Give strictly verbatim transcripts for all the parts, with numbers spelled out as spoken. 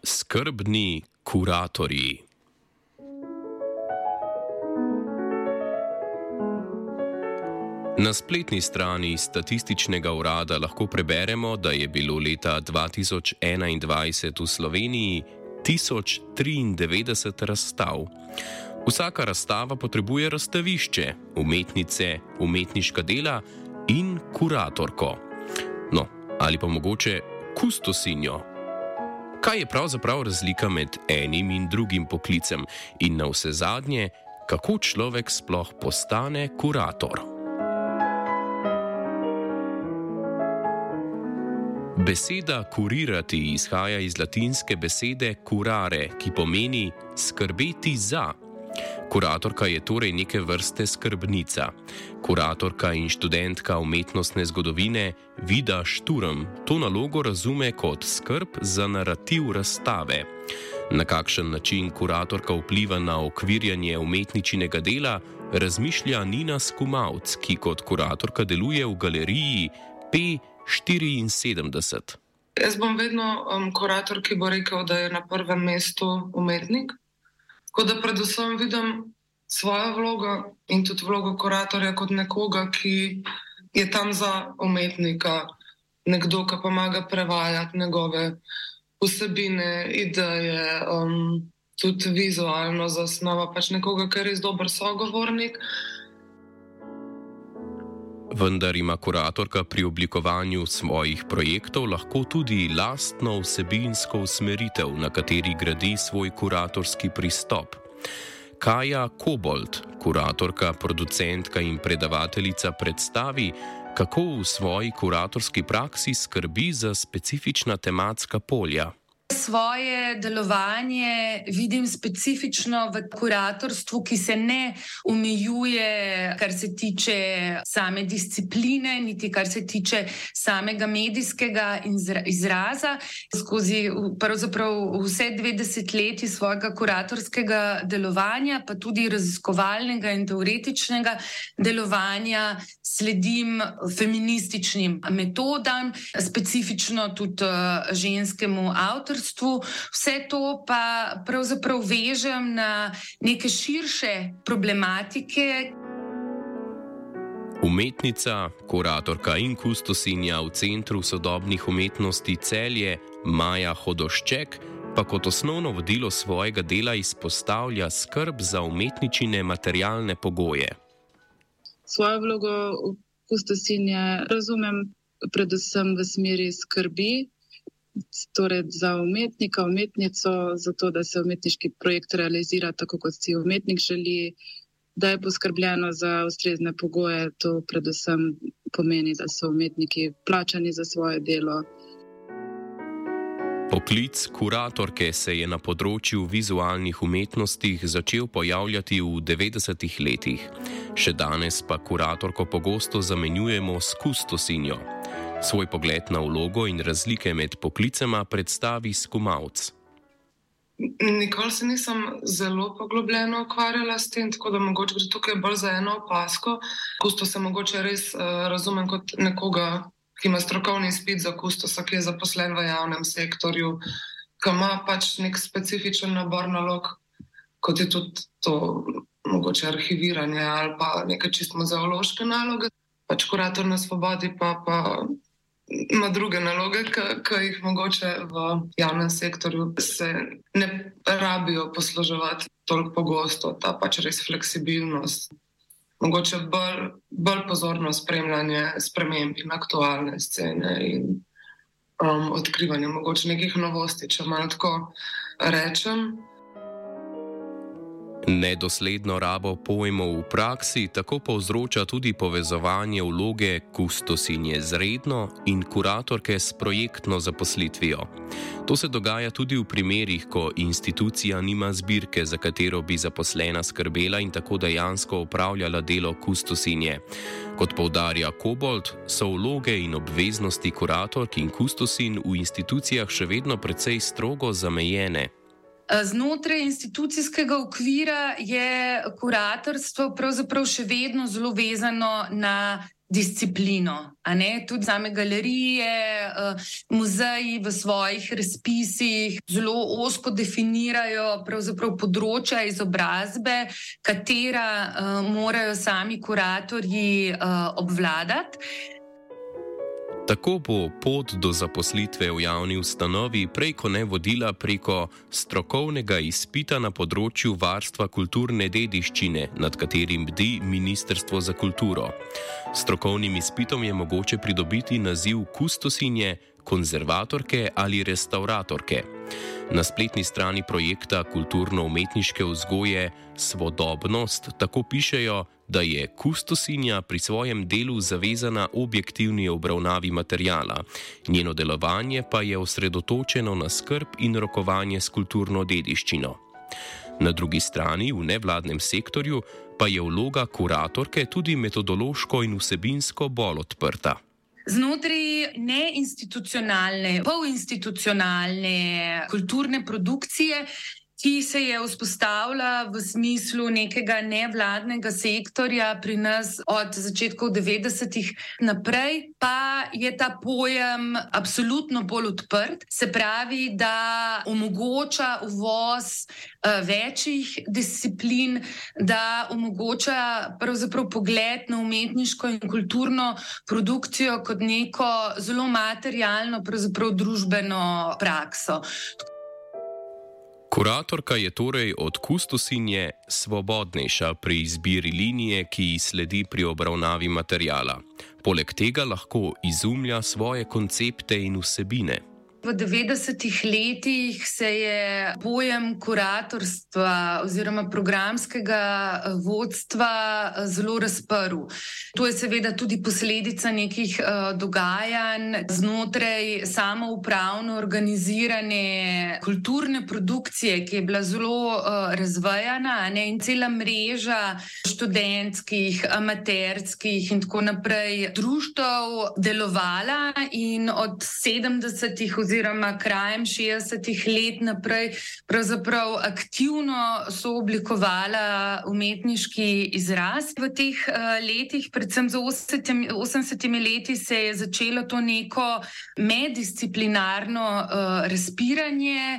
Skrbni kuratorji. Na spletni strani Statističnega urada lahko preberemo, da je bilo leta dva tisoč enaindvajset v Sloveniji tisoč triindevetdeset razstav. Vsaka razstava potrebuje razstavišče, umetnice, umetniška dela in kuratorko. No, ali pa mogoče kustosinjo. Kaj je pravzaprav razlika med enim in drugim poklicem in navsezadnje, kako človek sploh postane kurator? Beseda kurirati izhaja iz latinske besede curare, ki pomeni skrbeti za. Kuratorka je torej neke vrste skrbnica. Kuratorka in študentka umetnostne zgodovine Vida Šturm to nalogo razume kot skrb za narativ razstave. Na kakšen način kuratorka vpliva na okvirjanje umetničinega dela, razmišlja Nina Skumavc, ki kot kuratorka deluje v galeriji P štiriinsedemdeset. Jaz bom vedno um, kurator, ki bo rekel, da je na prvem mestu umetnik. Tako da predvsem vidim svojo vlogo in tudi vlogo kuratorja kot nekoga, ki je tam za umetnika, nekdo, ki pomaga prevajati njegove vsebine, ideje, um, tudi vizualno zasnova, pač nekoga, ki je res dober sogovornik. Vendar ima kuratorka pri oblikovanju svojih projektov lahko tudi lastno vsebinsko usmeritev, na kateri gradi svoj kuratorski pristop. Kaja Kobold, kuratorka, producentka in predavateljica, predstavi, kako v svoji kuratorski praksi skrbi za specifična tematska polja. Svoje delovanje vidim specifično v kuratorstvu, ki se ne omejuje, kar se tiče same discipline, niti kar se tiče samega medijskega izraza. Skozi pravzaprav vse dve desetletji svojega kuratorskega delovanja, pa tudi raziskovalnega in teoretičnega delovanja, sledim feminističnim metodam, specifično tudi ženskemu avtorstvu. Vse to pa pravzaprav vežem na neke širše problematike. Umetnica, kuratorka in kustosinja v Centru sodobnih umetnosti Celje Maja Hodošček pa kot osnovno vodilo svojega dela izpostavlja skrb za umetničine materialne pogoje. Svojo vlogo kustosinje razumem predvsem v smeri skrbi, torej za umetnika, umetnico, za to, da se umetniški projekt realizira tako, kot si umetnik želi, da je poskrbljeno za ustrezne pogoje. To predvsem pomeni, da so umetniki plačani za svoje delo. Poklic kuratorke se je na področju vizualnih umetnostih začel pojavljati v devetdesetih letih. Še danes pa kuratorko pogosto zamenjujemo s kustosinjo. Svoj pogled na vlogo in razlike med poklicema predstavi Skumavc. Nikoli se nisem zelo poglobljeno ukvarjala s tem, tako da mogoče gre tukaj bolj za eno opasko. Kustos se mogoče res uh, razumem kot nekoga, ki ima strokovni izpit za kustosa, ki je zaposlen v javnem sektorju, ki ima pač nek specifičen nabor nalog, kot je tudi to mogoče arhiviranje ali pa neke čisto muzeološke naloge. Pač kurator na svobodi pa, pa ima druge naloge, ki jih mogoče v javnem sektorju se ne rabijo posluževati toliko pogosto, ta pač res fleksibilnost. Mogoče bolj, bolj pozorno spremljanje sprememb in aktualne scene in um, odkrivanje mogoče nekih novosti, če malo tako rečem. Nedosledno rabo pojmov v praksi tako povzroča tudi povezovanje vloge kustosinje z redno in kuratorke s projektno zaposlitvijo. To se dogaja tudi v primerih, ko institucija nima zbirke, za katero bi zaposlena skrbela in tako dejansko opravljala delo kustosinje. Kot poudarja Kobold, so vloge in obveznosti kuratork in kustosin v institucijah še vedno precej strogo zamejene. Znotraj institucijskega okvira je kuratorstvo pravzaprav še vedno zelo vezano na disciplino. A ne? Tudi same galerije, muzeji v svojih razpisih zelo ozko definirajo pravzaprav področja izobrazbe, katera morajo sami kuratorji obvladati. Tako bo pot do zaposlitve v javni ustanovi prej ko ne vodila preko strokovnega izpita na področju varstva kulturne dediščine, nad katerim bdi Ministrstvo za kulturo. S strokovnim izpitom je mogoče pridobiti naziv kustosinje, konzervatorke ali restavratorke. Na spletni strani projekta kulturno-umetniške vzgoje Svodobnost tako pišejo, da je kustosinja pri svojem delu zavezana objektivni obravnavi materijala, njeno delovanje pa je osredotočeno na skrb in rokovanje s kulturno dediščino. Na drugi strani, v nevladnem sektorju, pa je vloga kuratorke tudi metodološko in vsebinsko bolj odprta. Znotraj neinstitucionalne, polinstitucionalne kulturne produkcije, ki se je vzpostavila v smislu nekega nevladnega sektorja pri nas od začetkov devetdesetih naprej, pa je ta pojem absolutno bolj odprt. Se pravi, da omogoča uvoz uh, večjih disciplin, da omogoča pravzaprav pogled na umetniško in kulturno produkcijo kot neko zelo materialno, pravzaprav družbeno prakso. Kuratorka je torej od kustosinje svobodnejša pri izbiri linije, ki ji sledi pri obravnavi materijala. Poleg tega lahko izumlja svoje koncepte in vsebine. V devetdesetih letih se je pojem kuratorstva oziroma programskega vodstva zelo razprl. To je seveda tudi posledica nekih uh, dogajanj znotraj samoupravno organizirane kulturne produkcije, ki je bila zelo uh, razvejana, ne, in cela mreža študentskih, amaterskih in tako naprej društev delovala in od sedemdesetih oziroma krajem šestdesetih let naprej pravzaprav aktivno so oblikovala umetniški izraz. V teh uh, letih, predvsem z osemdesetimi leti, se je začelo to neko meddisciplinarno uh, razpiranje.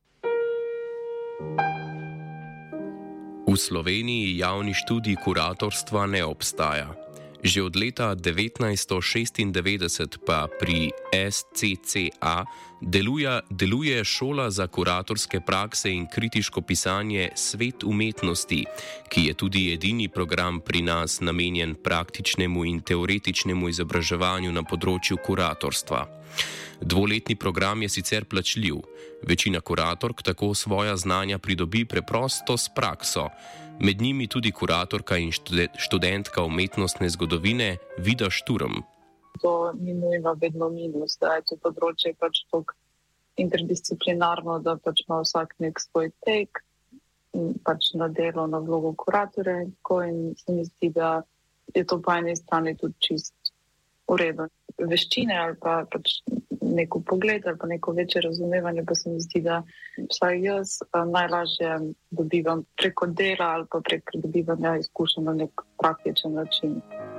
V Sloveniji javni študij kuratorstva ne obstaja. Že od leta devetnajststo šestindevetdeset pa pri S C C A deluje, deluje šola za kuratorske prakse in kritiško pisanje Svet umetnosti, ki je tudi edini program pri nas namenjen praktičnemu in teoretičnemu izobraževanju na področju kuratorstva. Dvoletni program je sicer plačljiv. Večina kuratork tako svoja znanja pridobi preprosto s prakso. Med njimi tudi kuratorka in študentka umetnostne zgodovine Vida Šturm. To ni nujno vedno minus, da je to področje pač tako interdisciplinarno, da pač ima vsak nek svoj tek pač na delo, na vlogo kuratorja in tako, in se mi zdi, da je to po eni strani tudi čist v redu. Veščine ali pa pač neko pogled ali pa neko večje razumevanje, pa se mi zdi, da vsaj jaz najlažje dobivam preko dela ali pa prek pridobivanja izkušenj na nek praktičen način.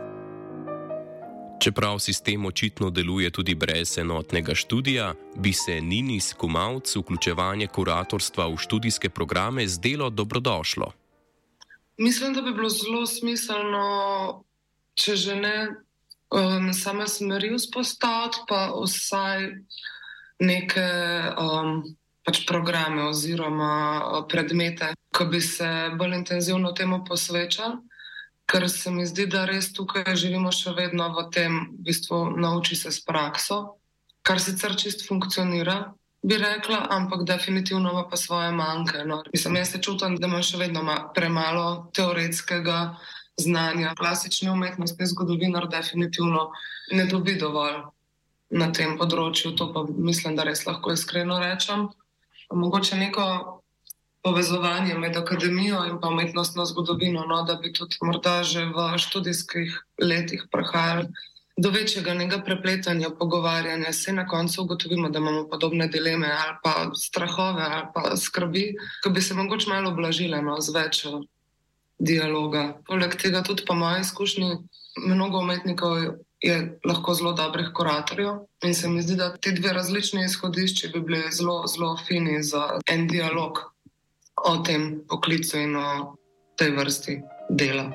Čeprav sistem očitno deluje tudi brez enotnega študija, bi se Nini Skumavc vključevanje kuratorstva v študijske programe zdelo dobrodošlo. Mislim, da bi bilo zelo smiselno, če že ne Um, same smeri vzpostaviti, pa vsaj neke um, pač programe oziroma uh, predmete, ki bi se bolj intenzivno temu posvečali, ker se mi zdi, da res tukaj živimo še vedno v tem, v bistvu nauči se s prakso, kar sicer čist funkcionira, bi rekla, ampak definitivno ima pa svoje manjke. No. Mislim, jaz se čutim, da imam še vedno premalo teoretskega znanja. Klasični umetnostni zgodovinar definitivno ne dobi dovolj na tem področju, to pa mislim, da res lahko iskreno rečem. Mogoče neko povezovanje med akademijo in pa umetnostno zgodovino, no, da bi tudi morda že v študijskih letih prihajali do večjega nekega prepletanja, pogovarjanja. Se na koncu ugotovimo, da imamo podobne dileme ali pa strahove ali pa skrbi, ki bi se mogoče malo oblažile, no, z več dialoga. Poleg tega tudi po moji izkušnji mnogo umetnikov je lahko zelo dobrih kuratorjev in se mi zdi, da te dve različni izhodišči bi bili zelo, zelo fini za en dialog o tem poklicu in o tej vrsti dela.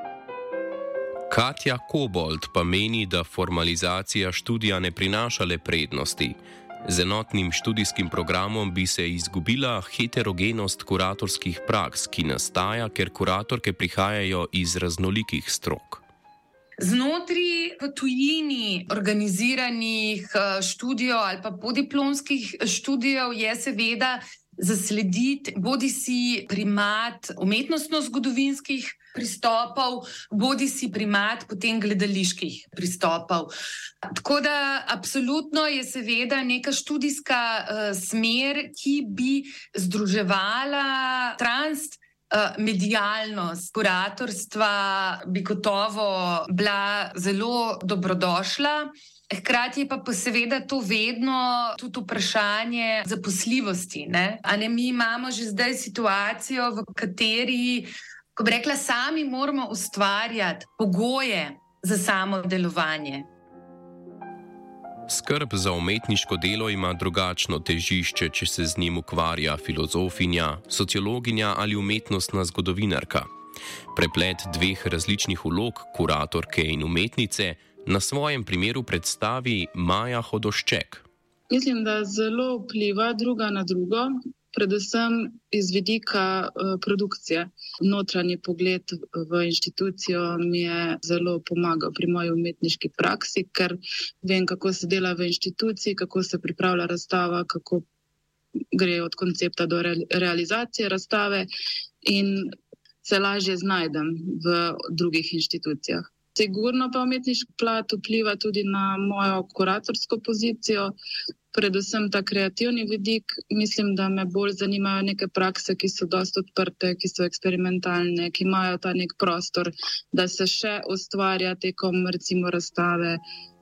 Katja Kobold pa meni, da formalizacija študija ne prinaša le prednosti. Z enotnim študijskim programom bi se izgubila heterogenost kuratorskih praks, ki nastaja, ker kuratorke prihajajo iz raznolikih strok. Znotraj v tujini organiziranih študijev ali pa podiplomskih študijev je seveda zaslediti bodi si primat umetnostno-zgodovinskih pristopov, bodi si primat potem gledaliških pristopov. Tako da absolutno je seveda neka študijska uh, smer, ki bi združevala trans medijalnost kuratorstva, bi gotovo bila zelo dobrodošla. Hkrati je pa seveda to vedno tudi vprašanje zaposljivosti. Ne? A ne, mi imamo že zdaj situacijo, v kateri, ko bi rekla, sami moramo ustvarjati pogoje za samo delovanje. Skrb za umetniško delo ima drugačno težišče, če se z njim ukvarja filozofinja, sociologinja ali umetnostna zgodovinarka. Preplet dveh različnih vlog, kuratorke in umetnice, na svojem primeru predstavi Maja Hodošček. Mislim, da zelo vpliva druga na drugo, predvsem iz vidika uh, produkcije. Notranji pogled v inštitucijo mi je zelo pomagal pri moji umetniški praksi, ker vem, kako se dela v inštituciji, kako se pripravlja razstava, kako gre od koncepta do re- realizacije razstave in se lažje znajdem v drugih inštitucijah. Sigurno pa umetniški plat vpliva tudi na mojo kuratorsko pozicijo, predvsem ta kreativni vidik. Mislim, da me bolj zanimajo neke prakse, ki so dosti odprte, ki so eksperimentalne, ki imajo ta nek prostor, da se še ustvarja tekom recimo razstave.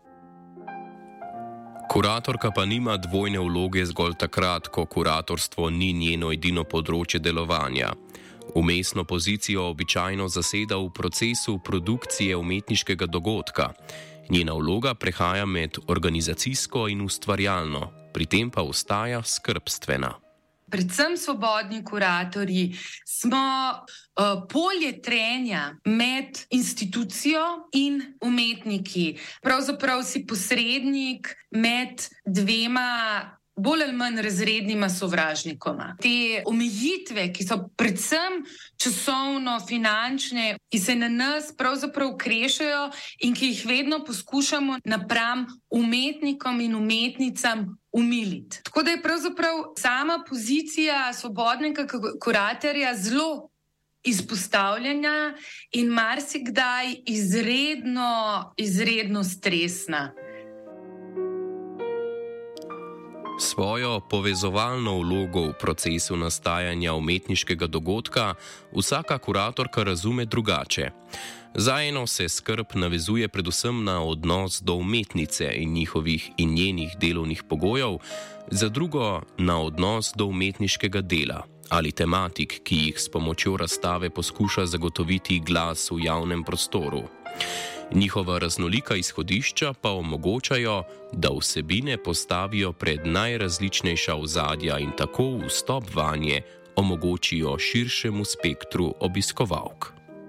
Kuratorka pa nima dvojne vloge zgolj takrat, ko kuratorstvo ni njeno edino področje delovanja. Vmesno pozicijo običajno zaseda v procesu produkcije umetniškega dogodka. Njena vloga prehaja med organizacijsko in ustvarjalno, pri tem pa ostaja skrbstvena. Predvsem svobodni kuratorji smo uh, polje trenja med institucijo in umetniki. Pravzaprav si posrednik med dvema bolj ali manj razrednima sovražnikoma. Te omejitve, ki so predvsem časovno, finančne, ki se na nas pravzaprav krešajo in ki jih vedno poskušamo napram umetnikom in umetnicam umiliti. Tako da je pravzaprav sama pozicija svobodnega kuratorja zelo izpostavljena in marsikdaj izredno, izredno stresna. Svojo povezovalno vlogo v procesu nastajanja umetniškega dogodka vsaka kuratorka razume drugače. Za eno se skrb navezuje predvsem na odnos do umetnice in njihovih in njenih delovnih pogojev, za drugo na odnos do umetniškega dela ali tematik, ki jih s pomočjo razstave poskuša zagotoviti glas v javnem prostoru. Njihova raznolika izhodišča pa omogočajo, da vsebine postavijo pred najrazličnejša ozadja in tako vstop vanje omogočijo širšemu spektru obiskovalk.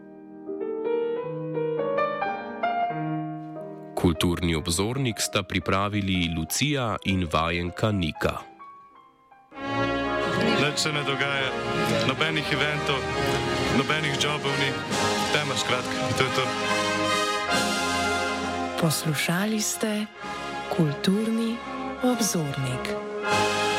Kulturni obzornik sta pripravili Lucija in vajenka Nika. Nič se ne dogaja, nobenih eventov, nobenih jobov ni, tema skratka, to je to. Poslušali ste Kulturni obzornik.